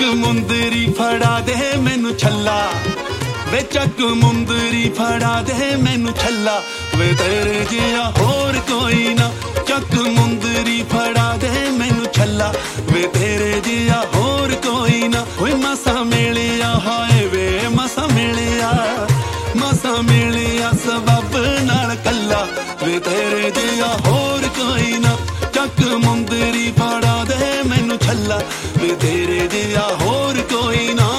ਚੱਕ ਮੁੰਦਰੀ ਫੜਾ ਦੇ ਮੈਨੂੰ ਛੱਲਾ ਵੇ ਚੱਕ ਮੁੰਦਰੀ ਫੜਾ ਦੇ ਮੈਨੂੰ ਛੱਲਾ ਵੇ ਤੇਰੇ ਜਿਹਾ ਹੋਰ ਕੋਈ ਨਾ ਚੱਕ ਮੁੰਦਰੀ ਫੜਾ ਦੇ ਮੈਨੂੰ ਛੱਲਾ ਵੇ ਤੇਰੇ ਜਿਹਾ ਹੋਰ ਕੋਈ ਨਾ ਓਏ ਮਸਾਂ ਮਿਲਿਆ ਹਾਏ ਵੇ ਮਸਾਂ ਮਿਲਿਆ ਸਬੱਬ ਨਾਲ ਕੱਲਾ ਵੇ ਤੇਰੇ ਜਿਹਾ ਹੋਰ ਕੋਈ ਨਾ ਚੱਕ ਮੁੰਦਰੀ ਫੜਾ ਦੇ ਮੈਨੂੰ ਛੱਲਾ ਵੇ ਤੇਰੇ ਜਿਹਾ ਹੋਰ ਕੋਈ ਨਾ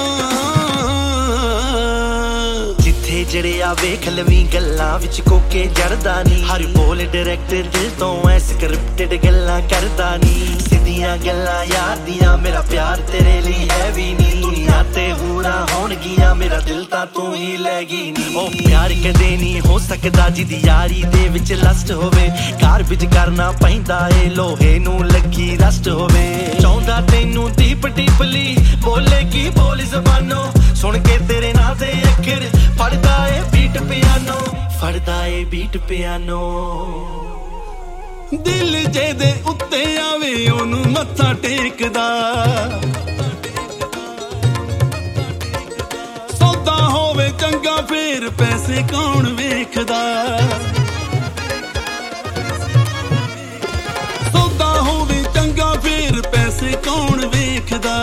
ਜਿੱਥੇ ਜੜਿਆ ਵੇਖ ਲਵੀਂ ਗੱਲਾਂ ਵਿੱਚ ਕੋਕੇ ਜੜਦਾ ਨੀ ਹਰ ਬੋਲ ਡਾਇਰੈਕਟਰ ਦਿਲ ਤੋਂ ਐ ਸਕ੍ਰਿਪਟਡ ਗੱਲਾਂ ਕਰਦਾ ਨੀ ਸਿੱਧੀਆਂ ਗੱਲਾਂ ਯਾਰ ਦੀਆਂ ਮੇਰਾ ਪਿਆਰ ਤੇਰੇ ਲਈ ਹੈ ਵੀ ਨੀ ਦੁਨੀਆ ਤੇ ਹੂਰਾਂ ਹੋਣਗੀਆਂ ਮੇਰਾ ਦਿਲ ਤਾਂ ਤੂੰ ਹੀ ਲੈ ਗਈ ਨੀ ਉਹ ਪਿਆਰ ਕਦੇ ਨਹੀਂ ਹੋ ਸਕਦਾ ਜਿਹਦੀ ਯਾਰੀ ਦੇ ਵਿੱਚ ਲਸਟ ਹੋਵੇ ਘਰ ਵਿੱਚ ਕਰਨਾ ਪੈਂਦਾ ਏ ਲੋਹੇ ਨੂੰ ਲੱਗੀ ਰਸਟ ਹੋਵੇ ਚਾਹੁੰਦਾ ਤੈਨੂੰ ਦੀਪ ਡੀਪਲੀ ਬੋਲੇ ਕੀ ਬੋਲੀ ਜ਼ਬਾਨੋਂ ਸੁਣ ਕੇ ਤੇਰੇ ਨਾਂ ਦੇ ਅੱਖਰ ਫੜਦਾ ਏ ਬੀਟ ਪਿਆਨੋ ਦਿਲ ਜਿਹਦੇ ਉੱਤੇ ਆਵੇ ਉਹਨੂੰ ਮੱਥਾ ਟੇਕਦਾ ਸੌਦਾ ਹੋਵੇ ਚੰਗਾ ਫੇਰ ਪੈਸੇ ਕੌਣ ਵੇਖਦਾ ਸੌਦਾ ਹੋਵੇ ਚੰਗਾ ਫੇਰ ਪੈਸੇ ਕੌਣ ਵੇਖਦਾ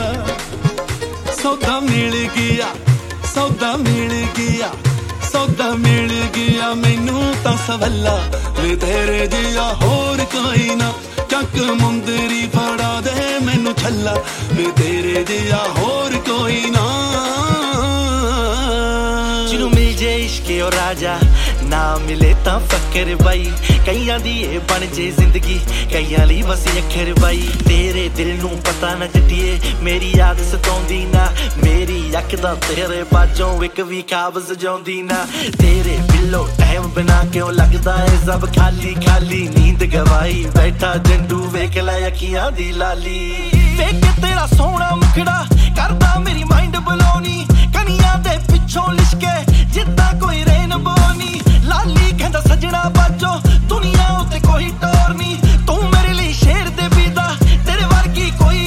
ਸੌਦਾ ਮਿਲ ਗਿਆ ਸੌਦਾ ਮਿਲ ਗਿਆ ਮੈਨੂੰ ਤਾਂ ਸਵੱਲਾ ਵੇ ਤੇਰੇ ਜਿਹਾ ਹੋਰ ਕੋਈ ਨਾ ਚੱਕ ਮੁੰਦਰੀ ਫੜਾ ਦੇ ਮੈਨੂੰ ਛੱਲਾ ਵੇ ਤੇਰੇ ਜਿਹਾ ਹੋਰ ਕੋਈ ਨਾ ਜਿਹਨੂੰ ਮਿਲ ਜੇ ਇਸ਼ਕੇ ਓ ਰਾਜਾ ਨਾ ਮਿਲੇ ਤਾਂ ਫਕਰ ਬਾਈ ਕਈਆਂ ਦੀ ਇਹ ਬਣ ਜੇ ਜ਼ਿੰਦਗੀ ਕਈਆਂ ਲਈ ਬਸ ਅੱਖਰ ਬਾਈ ਤੇਰੇ ਦਿਲ ਨੂੰ ਪਤਾ ਨਾ ਜੱਟੀਏ ਮੇਰੀ ਯਾਦ ਸਤਾਉਂਦੀ ਨਾ ਮੇਰੀ ਅੱਖ ਦਾ ਤੇਰੇ ਬਾਝੋਂ ਇੱਕ ਵੀ ਖਾਬ ਸਜਾਉਂਦੀ ਨਾ ਤੇਰੇ ਬਿੱਲੋ ਟਾਈਮ ਬਿਨਾ ਕਿਉਂ ਲੱਗਦਾ ਏ ਸਭ ਖਾਲੀ ਖਾਲੀ ਨੀਂਦ ਗਵਾਈ ਬੈਠਾ ਜੰਡੂ ਵੇਖ ਲੈ ਅੱਖੀਆਂ ਦੀ ਲਾਲੀ ਵੇਖ ਤੇਰਾ ਸੋਹਣਾ ਮੁਖੜਾ ਕਰਦਾ ਮੇਰੀ ਮਾਈਂਡ ਬਲੋਨੀ ਕਨੀਆਂ ਦੇ ਪਿੱਛੋਂ ਲਿਸ਼ਕੇ ਜਿੱਦਾਂ ਕੋਈ ਰੇਨਬੋ ਨੀ ਲਾਲੀ ਕਹਿੰਦਾ ਸਜਣਾ ਬਾਜੋ ਦੁਨੀਆ ਉੱਤੇ ਕੋਈ ਟੋਰ ਨੀ ਤੂੰ ਮੇਰੇ ਲਈ ਸ਼ੇਰ ਦੇ ਵੀਦਾ ਤੇਰੇ ਵਰਗੀ ਕੋਈ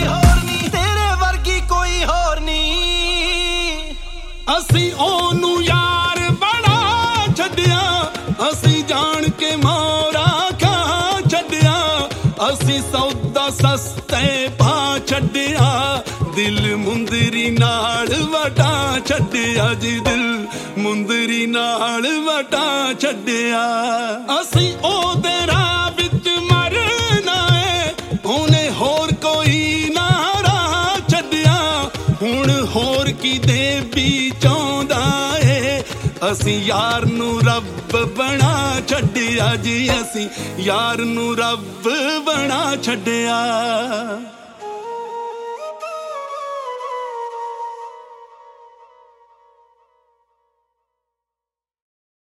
ਹੋਰ ਨੀ ਅਸੀਂ ਉਹਨੂੰ ਯਾਰ ਬਣਾ ਛੱਡਿਆ ਅਸੀਂ ਜਾਣ ਕੇ ਮੋਰਾ ਖਾ ਛੱਡਿਆ ਅਸੀਂ ਸੌਦਾ ਸਸਤੇ ਪਾ ਛੱਡਿਆ ਦਿਲ ਮੁੰਦਰੀ ਨਾਲ ਵਟਾ ਛੱਡਿਆ ਜੀ ਦਿਲ ਮੁੰਦਰੀ ਨਾਲ ਵਟਾ ਛੱਡਿਆ ਅਸੀਂ ਉਹਦੇ ਰਾਹ ਵਿੱਚ ਮਰਨਾ ਏ ਉਹਨੇ ਹੋਰ ਕੋਈ ਨਾ ਰਾਹ ਛੱਡਿਆ ਹੁਣ ਹੋਰ ਕਿਤੇ ਵੀ ਚਾਹੁੰਦਾ ਏ ਅਸੀਂ ਯਾਰ ਨੂੰ ਰੱਬ ਬਣਾ ਛੱਡਿਆ ਜੀ ਅਸੀਂ ਯਾਰ ਨੂੰ ਰੱਬ ਬਣਾ ਛੱਡਿਆ